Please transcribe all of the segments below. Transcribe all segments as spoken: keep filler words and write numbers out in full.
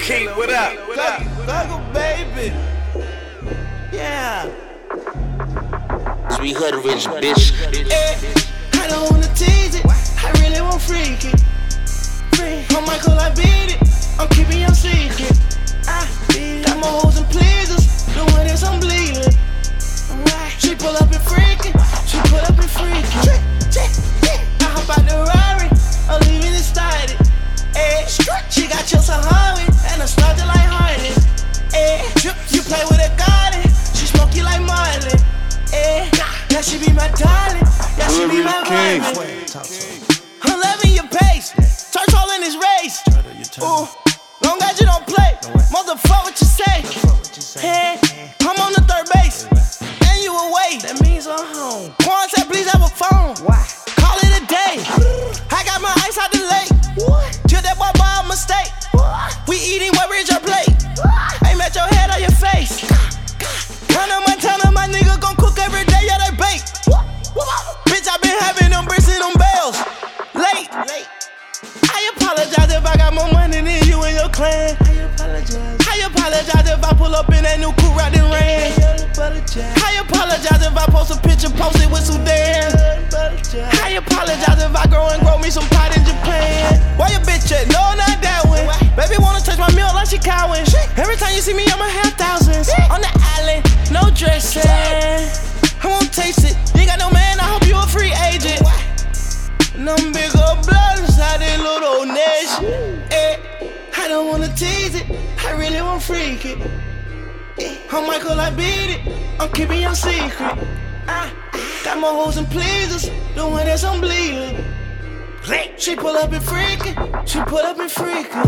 Keith, what up? What up? Guggle, baby. Yeah. Sweet hood rich bitch. Hey, I don't wanna tease it. I really want freak it. I'm Michael, I beat it. I'm keeping your secret. I got more hoes and pleasers. The one is I'm bleeding. She pull up and freaking. She pull up and freaking. I hop out the Rari. I'm leaving it started. Ay, she got your Sahari and I started like Harden. Ay, you play with a garden. She smoke you like Marlin. Ay, yeah, she be my darling. Yeah, she be my vitamin. I'm loving your pace. Touch all in this race. Ooh, long as you don't play. Motherfuck what you say. Hey, I'm on the third base. And you away. That means I'm home. Quan said please have a phone. Why? Call it a day. I got my ice out the lake. Till that boy by a mistake. We eating what rich your plate. Aim at your head or your face. Hannah Montana, my nigga gon' cook every day, yeah, they bake. Bitch, I been having them bricks and them bells. Late. I apologize if I got more money than you and your clan. I apologize. I apologize if I pull up in that new coupe right and ran. I apologize if I post a picture, post it with Sudan. I apologize if I grow and grow me some pot in Japan. Why your bitch at? No, not that one. Baby wanna touch my meal like she cowing. Every time you see me, I'ma have thousands. On the island, no dressing. I won't taste it. You ain't got no man, I hope you a free agent. And I'm big up blood inside this little old nation. Eh, I don't wanna tease it, I really want freak it. Eh, I'm Michael, I beat it, I'm keeping your secret. I got more hoes and pleasers, the one that's I'm bleeding. She pull up and freaking, she pull up and freaking.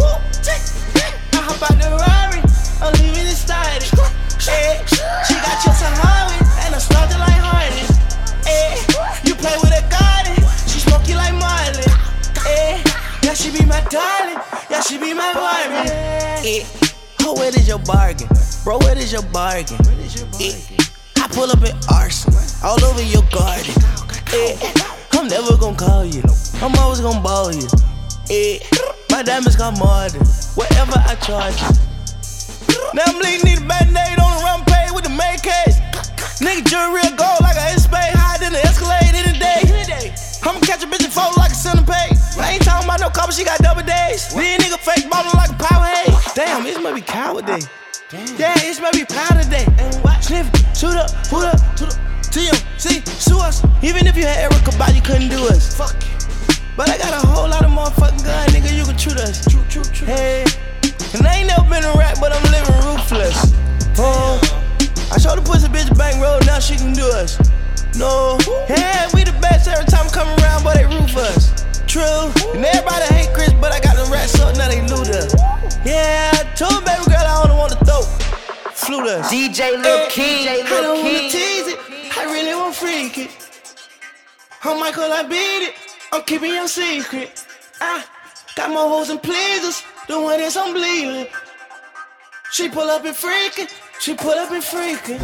I hop out the Rari, I'm leaving it started. Eh, she got your Sahari, and I started like Harden. Eh, you play with a garden, she smoke you like Marlin. Eh, yeah, she be my darling, yeah, she be my Barbie. Eh, oh, where is your bargain? Bro, where is your bargain? Eh, I pull up an arson, all over your garden. Eh, I'm never gonna call you, I'm always gonna ball you. Eh, my diamonds got more than whatever I charge you. Now I'm leading need a band-aid on the run pay with the main case. Nigga jury real gold like a S-Spade, higher than the Escalade any day. I'ma catch a bitch and fold like a centipede. I ain't talking about no copper, she got double days. These nigga fake ballin' like a power hay. Damn, it's maybe cow day. Yeah, it's maybe powder day. Sniff, shoot up, put up, to the T M C, sue us. Even if you had Erica by, you couldn't do us. Fuck. But I got a whole lot of motherfucking gun, nigga, you can shoot us. True, true, true. Hey, and I ain't never been a rap, but I'm living ruthless. Oh, I showed the pussy bitch bank road, now she can do us. No, yeah, we the best every time come around, but they roof us. True, and everybody hate Chris, but I got the rats up, now they loot us. Yeah, I told baby girl I only want to throw. Flute us. D J Lil King. I don't wanna tease it, I really want freak it. I'm Michael, I beat it, I'm keeping your secret. I got more hoes and pleasers, the one that's I'm bleeding. She pull up and freaking, she pull up and freaking.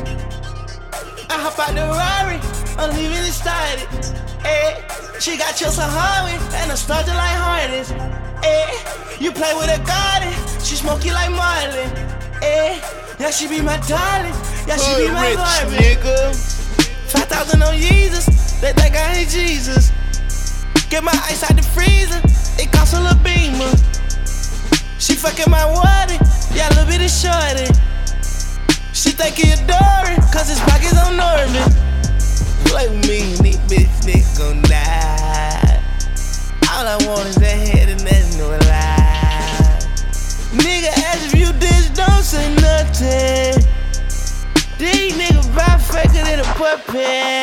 I hop out the Rari, I'm leaving it started. Ay, she got your Sahari, and I started like Harness. Ay, you play with a garden, she smoke you like Marlin. Ay, yeah, she be my darling, yeah, she be my Barbie. Nigga. Five thousand on Jesus, they think I ain't Jesus. Get my ice out the freezer, it costs a little beamer. She fucking my water, yeah, a little bit of shorty. She think he adoring, cause his pockets on Norman. Play with me and this bitch nigga gon' die. All I want is that head and that's no lie. Nigga ask if you dish, don't say nothing. These niggas buy faker than a puppet.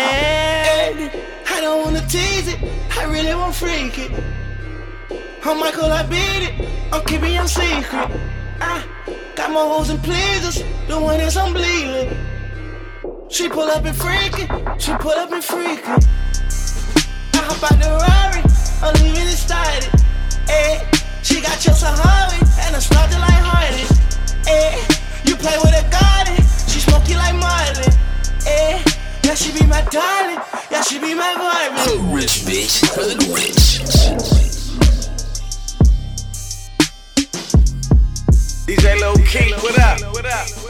I don't wanna tease it, I really want freak it. I'm Michael, I beat it, I'm keeping your secret. I got more hoes and pleasers, the one that's I'm bleeding. She pull up and freaking, she pull up and freaking. I hop out the Rari, I'm leaving it started. Ay, she got your Sahari, and I started like Harness. Ay, you play with a garden, she smoke you like Marlin. Ay, yeah, she be my darling, yeah, she be my Barbie. Hood rich bitch, hood rich. D J Low Key, what up? What up?